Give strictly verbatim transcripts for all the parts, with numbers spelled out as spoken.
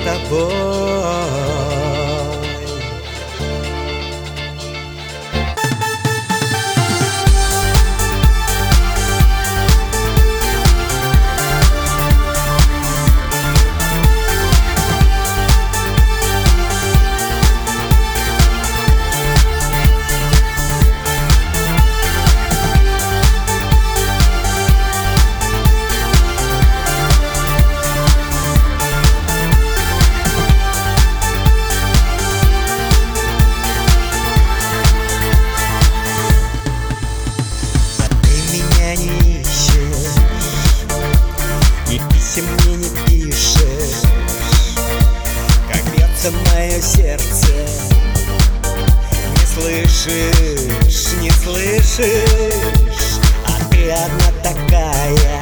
тобой. Мне не пишешь, как бьется мое сердце. Не слышишь, не слышишь, а ты одна такая,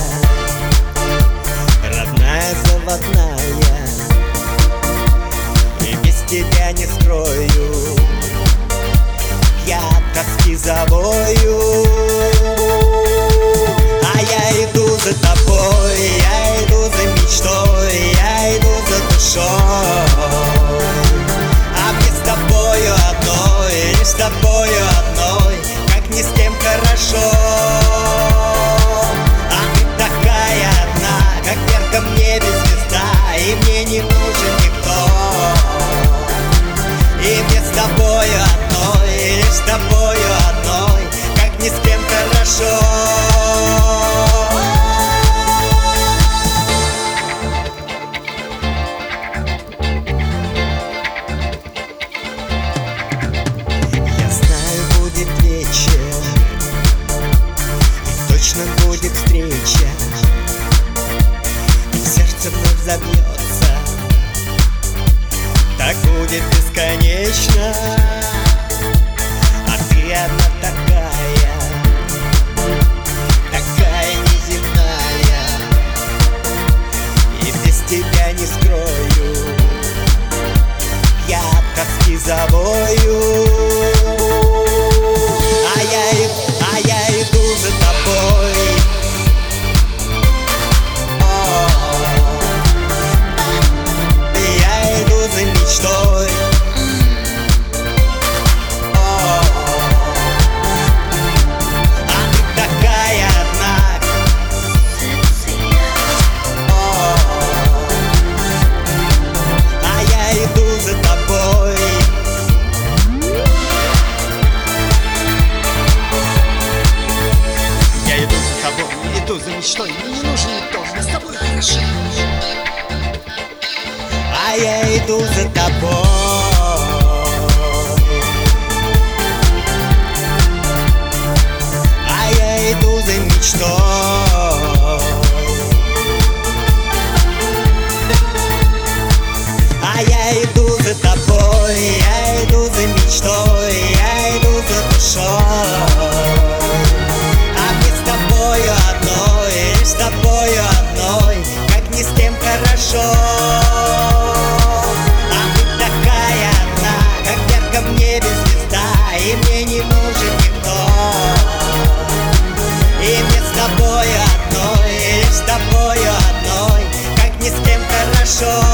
родная, заводная. И без тебя не скрою, я от тоски завою. А я иду за тобой, я иду за мечтой, я иду за душой. А мне с тобою одной, лишь с тобою одной, как ни с кем хорошо. А ты такая одна, как в ярком небе звезда, и мне не нужен никто. И мне с тобою одной, лишь с тобою одной, как ни с кем хорошо. Будет встреча, и сердце вновь забьется. Так будет бесконечно. А ты одна такая, такая неземная. И без тебя не скрою, я от тоски завою. А я иду, а я иду за тобой. Иду за мечтой, мне не нужен никто, мне с тобой хорошо. А я иду за тобой. А я иду за мечтой. А я иду за тобой, я иду за мечтой, я иду за душой. С тобою одной, как ни с кем хорошо. А ты такая одна, как в ярком небе звезда, и мне не нужен никто. И мне с тобою одной, лишь с тобою одной, как ни с кем хорошо.